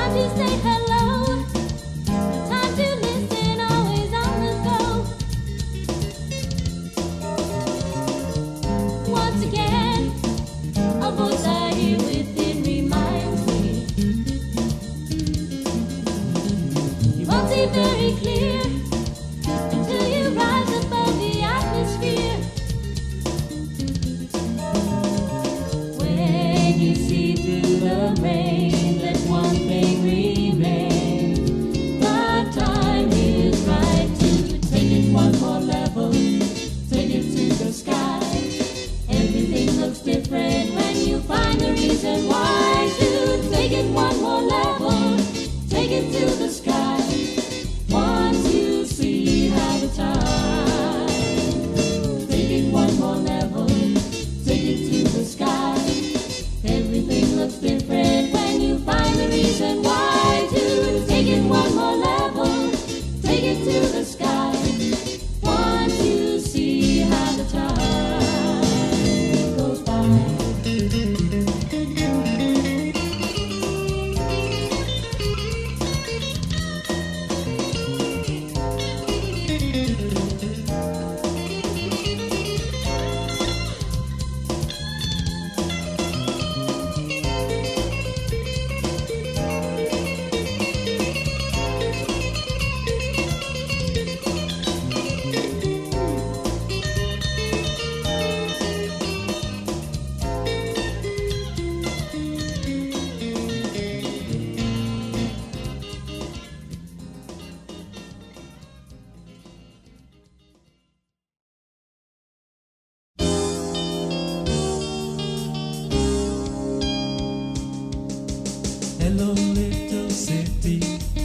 Hello, little city,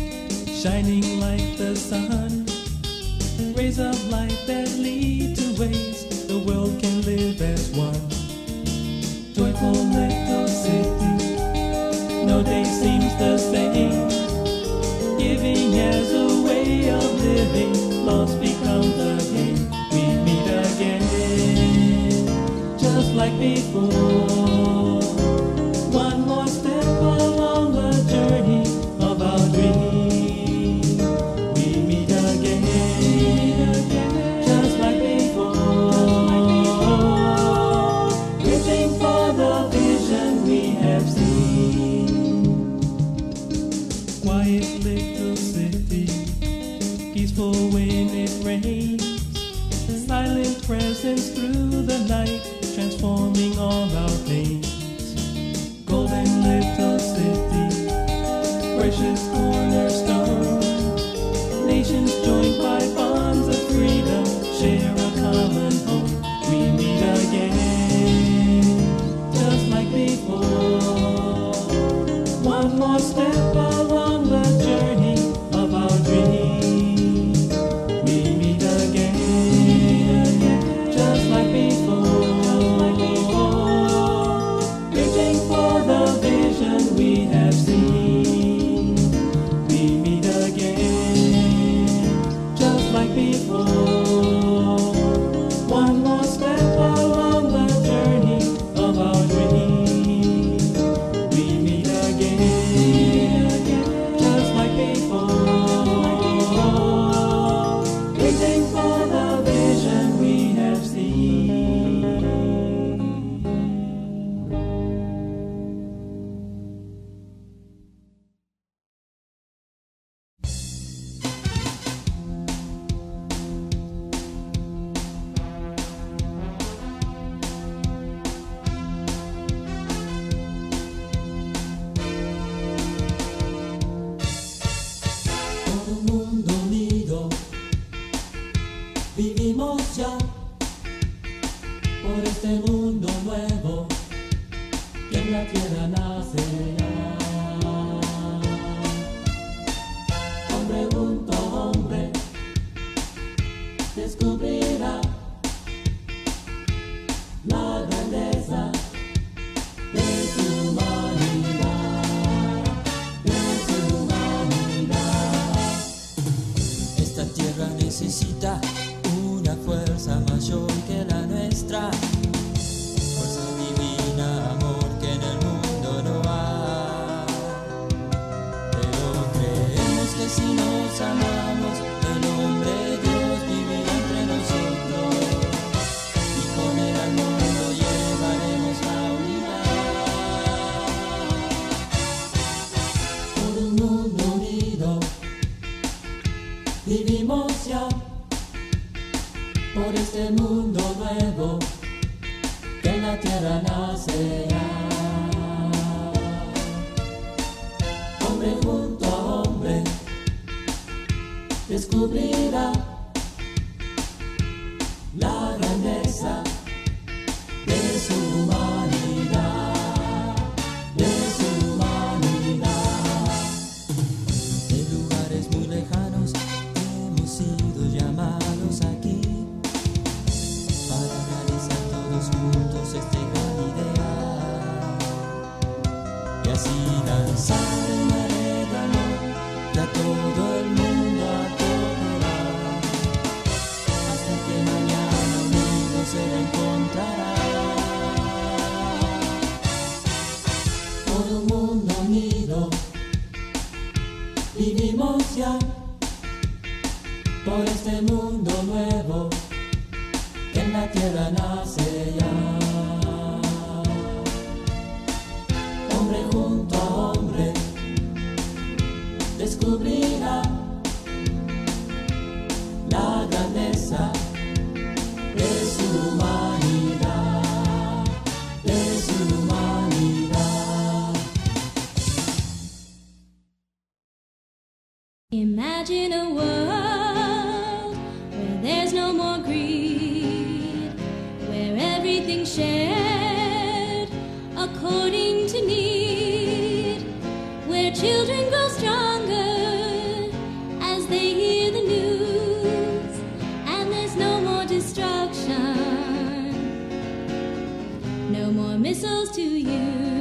shining like the sun. Rays of light that lead to ways the world can live as one. Joyful little city, no day seems the same. Giving as a way of living, lost becomes the game. We meet again, just like before. One more step along the journey of our dream. We meet again, just like before. Reaching for the vision we have seen. Quiet little city, peaceful when it rains. Silent presence through the night, transforming all our pains. Golden little city, precious cornerstone. Nations joined by bonds of freedom, share a common home. We meet again, just like before. One more step along the journey of our dream. We meet again, just like before. Reaching for the vision we have seen. We meet again, just like before. One more step along the journey of our dream. We meet again, just amamos, el hombre Dios vivirá entre nosotros, y con él al mundo llevaremos la unidad. Por un mundo unido vivimos ya, por este mundo nuevo que en la tierra nacerá. Hombre junto a hombre descubrirá la grandeza de su humanidad, de su humanidad. En lugares muy lejanos hemos sido llamados aquí para realizar todos juntos este gran ideal, y así danzar en la red de amor que a todo el mundo acogerá, hasta que mañana unidos se encontrará. Por un mundo unido vivimos ya, por este mundo nuevo que en la tierra nace ya. Hombre junto a hombre descubrirá la grandeza de su humanidad, de su humanidad. Imagine a world where there's no more greed, where everything's shared according to need, where children grow stronger as they hear the news, and there's no more destruction, no more missiles to use.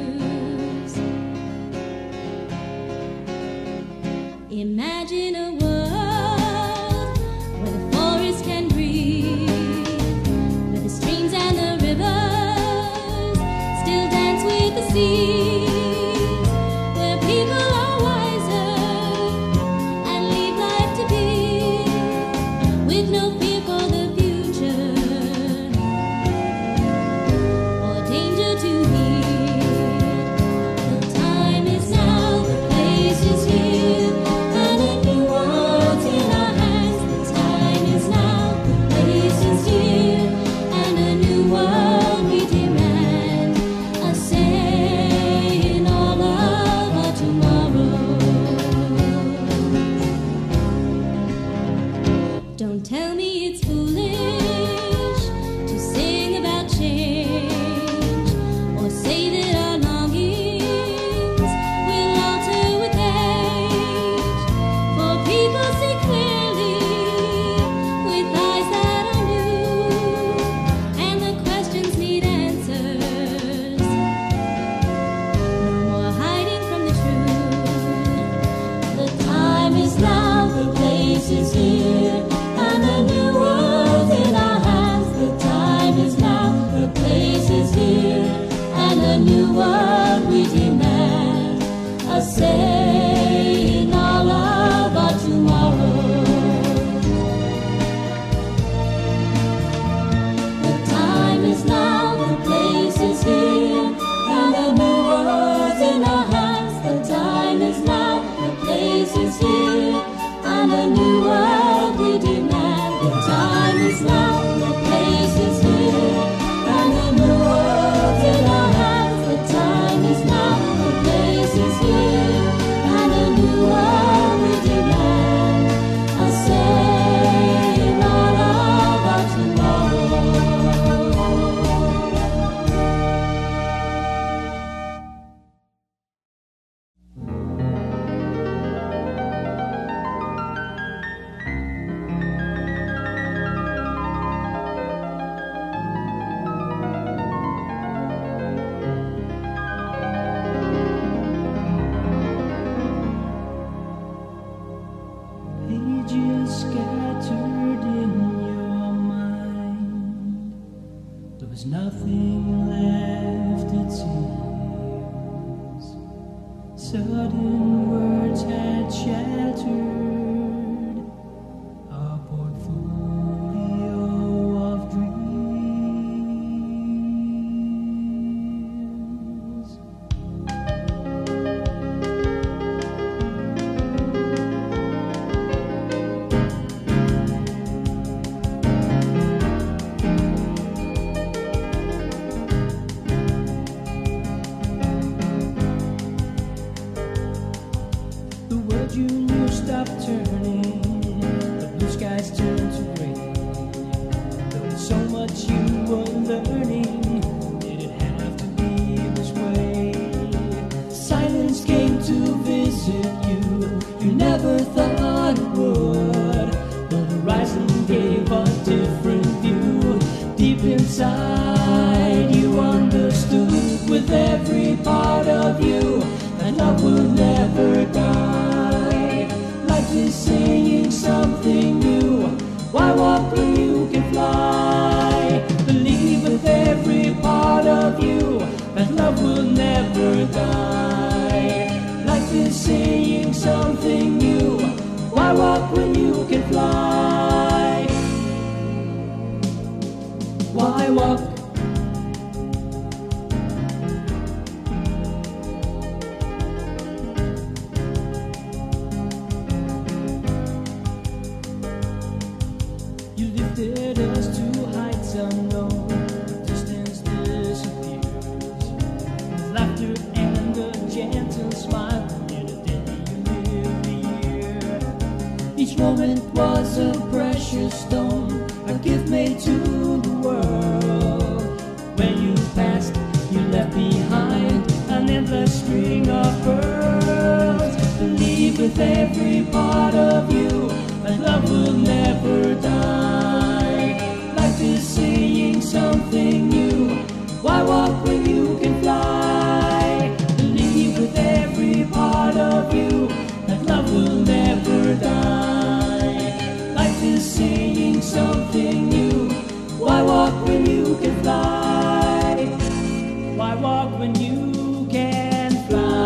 Imagine a world where the forest can breathe, where the streams and the rivers still dance with the sea, where people are wiser and leave life to be, with no fear for the future or danger to heed. The time is now, the place is here, and a new world's in our hands. The time is now, the place is here, and a new world we demand, a say in all of our tomorrow. Don't tell me it's foolish to sing about change, or say that our longings will alter with age. For people see clearly with eyes that are new, and the questions need answers. No more hiding from the truth. The time is now, the place is here, and a new world in our hands. The time is now, the place is here, and a new world we demand, a say in all of our tomorrow. The time is now, the place is here, and a new world in our hands. The time is now, the place is here, and a new world we demand. The time is now, the place is here, and a new world in our hands. The time is now, the place is here, and a new world we demand, a say in all of our tomorrow. Would you stop turning? The blue skies turn to gray. There was so much you were learning. Did it have to be this way? Silence came to visit you. You never thought it would. The horizon gave a different view. Deep inside, you understood with every part of you that love will never die. Life is saying something new. Why walk when you can fly? Believe with every part of you that love will never die. Life is saying something new. Why walk when you can fly? Why walk? You lifted us to heights unknown. Distance disappears. With laughter and a gentle smile, in a day you lived the year. Each moment was a precious stone, a gift made to the world. When you passed, you left behind an endless string of pearls. Believe with every part of you that love will never die. Life is saying something new. Why walk when you can fly? Believe with every part of you that love will never die. Life is saying something new. Why walk when you can fly? Why walk when you can fly?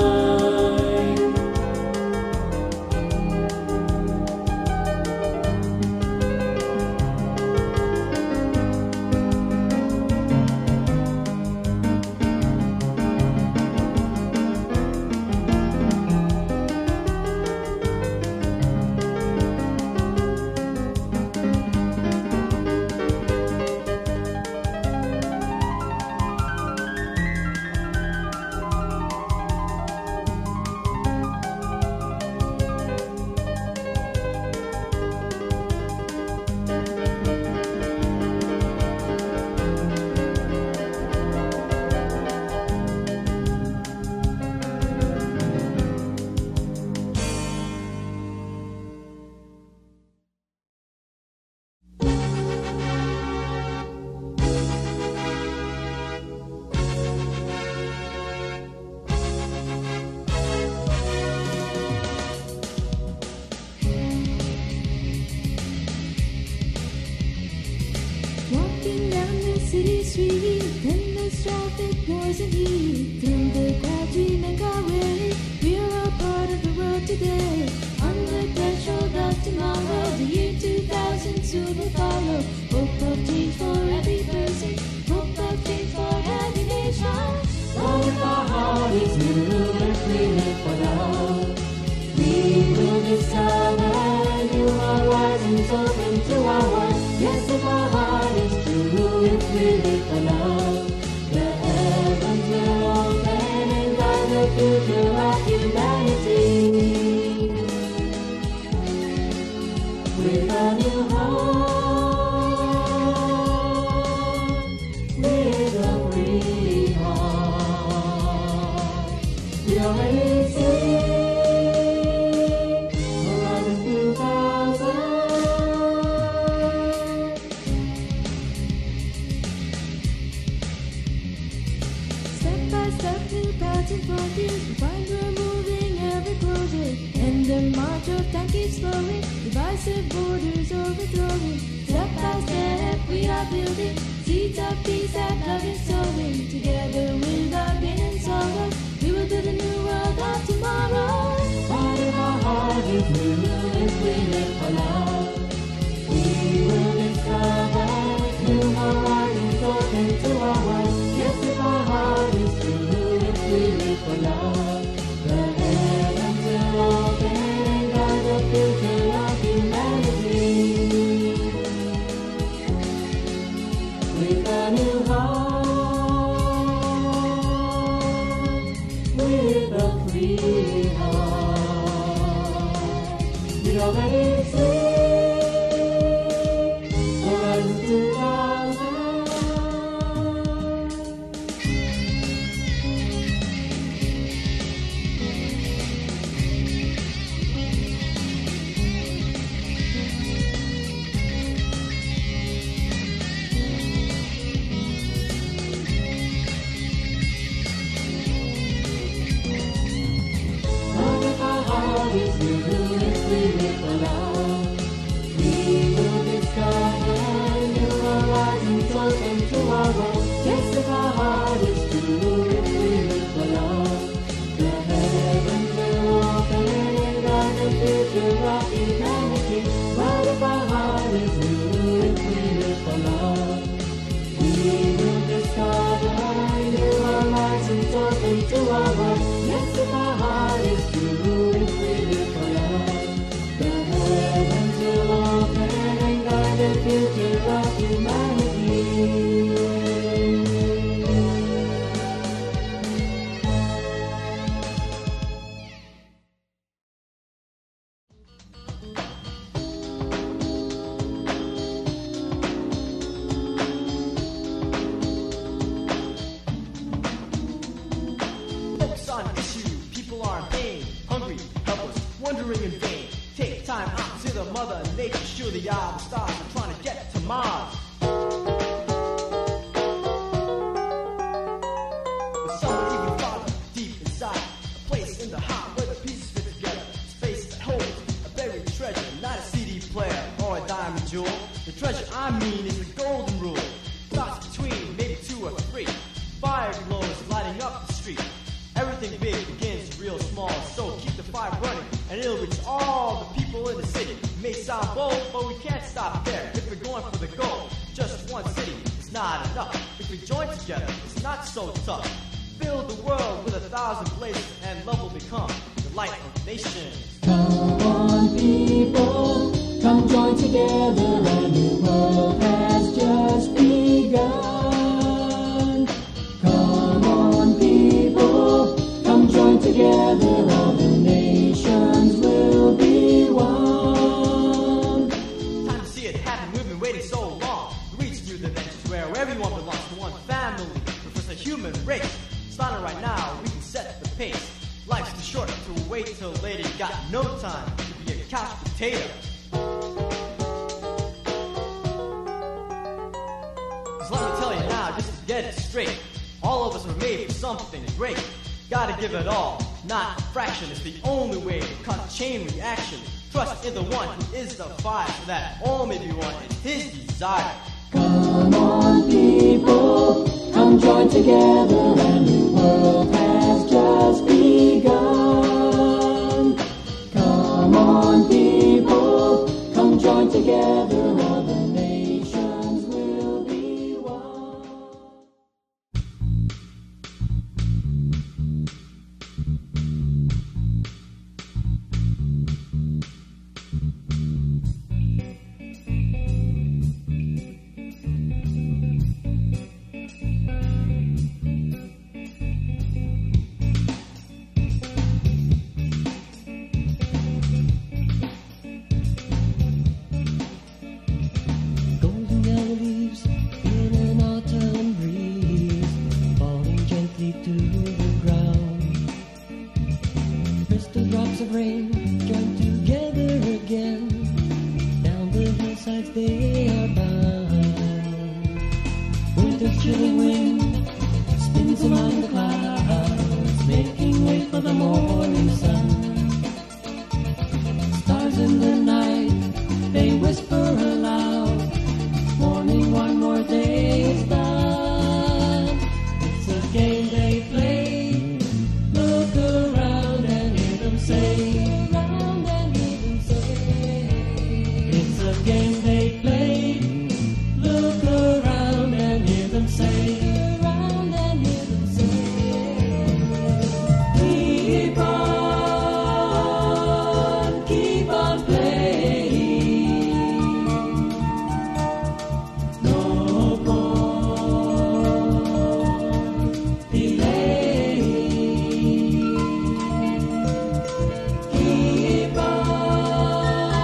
Walking down the city street, endless traffic, noise and heat. Through the crowds we make our way. We are a part of the world today. On the threshold of tomorrow, the year 2000 soon will follow. Hope of change for every person. Hope of change for every nation. Oh, if our heart is new, if we live for love, we will discover new horizons open to our world. Yes, if our heart is true, if we live for love, the heavens will open and guide the future of humanity. With a new heart, with a free heart, we are ready to sing around the 2000. Step by step, new paths and frontiers. We find we're moving ever closer, and the march of time keeps flowing. Divisive borders overthrowing. Step by step, we are building seeds of peace that love is sowing. Together with our pain and sorrow, we will build a new world of tomorrow. Part of our heart is new if we live for love. We will discover new horizons open to our world. Yes, if our heart is true, if we live for love, the heavens will open and guide the future of humanity. With a new heart, with a free heart. already sing Horizon 2000. What if our heart is new if we live for love? We will discover new horizons open to our world. Yes, if our heart is true, if we live for love, the heavens will open and guide the future of humanity. What if our heart is new if we live for love? We will discover new horizons open to our world. Yes, if our heart is true, if we live for love, the heavens will open and guide the future of humanity. Focus on issue, people are in pain, hungry, helpless, wondering in vain. Take time out, consider Mother Nature. Surely all the stars are trying to get to Mars. But somewhere even farther, deep inside, a place in the heart where the pieces fit together. Space that holds a buried treasure, not a CD player or a diamond jewel. The treasure I mean is the golden rule. Thoughts between maybe 2 or 3. Fire glows lighting up the street. Everything big begins real small, so keep the fire burning, and it'll reach all the people in the city. It may sound bold, but we can't stop there. If we're going for the goal, just one city is not enough. If we join together, it's not so tough. Fill the world with 1,000 places, and love will become the light of nations. Come on, people, come join together. A new world has just begun. Come on, people, come join together. All the nations will be one. Time to see it happen, we've been waiting so long. To reach new dimensions where everyone belongs to one family. We're first a human race. Starting right now, we can set the pace. Life's too short to wait till later. You got no time to be a couch potato. Cause let me tell you now, just to get it straight, all of us were made for something great. Gotta give it all, not a fraction. It's the only way to cut chain reaction. Trust in the one who is the fire, so that all may be one is his desire. Come on, people, come join together. A new world has just begun. Come on, people, come join together. All the nations will be one. Golden yellow leaves in an autumn breeze, falling gently to the ground. Crystal drops of rain join together again. Down the hillsides they are bound. Winter's chilling wind spins among the clouds, making way for the morning sun. Stars in the night, they whisper aloud, warning one more day is done. It's a game they play. Look around and hear them say. Around and hear them say. It's a game they play. Look around and hear them say. Around and hear them say. Keep on playing. No more delay. Keep on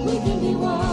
we can be one.